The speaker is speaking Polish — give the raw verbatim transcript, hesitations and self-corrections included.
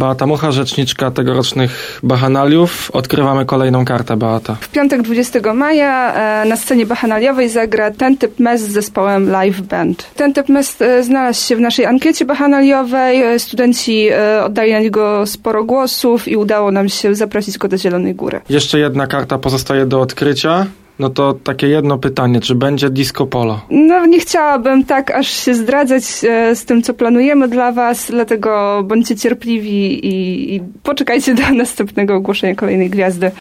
Beata Mucha, rzeczniczka tegorocznych Bacchanaliów. Odkrywamy kolejną kartę, Beata. W piątek dwudziestego maja e, na scenie Bacchanaliowej zagra Ten Typ Mes z zespołem Live Band. Ten Typ Mes e, znalazł się w naszej ankiecie Bacchanaliowej. E, studenci e, oddali na niego sporo głosów i udało nam się zaprosić go do Zielonej Góry. Jeszcze jedna karta pozostaje do odkrycia. No to takie jedno pytanie, czy będzie disco polo? No nie chciałabym tak aż się zdradzać e, z tym, co planujemy dla was, dlatego bądźcie cierpliwi i, i poczekajcie do następnego ogłoszenia kolejnej gwiazdy.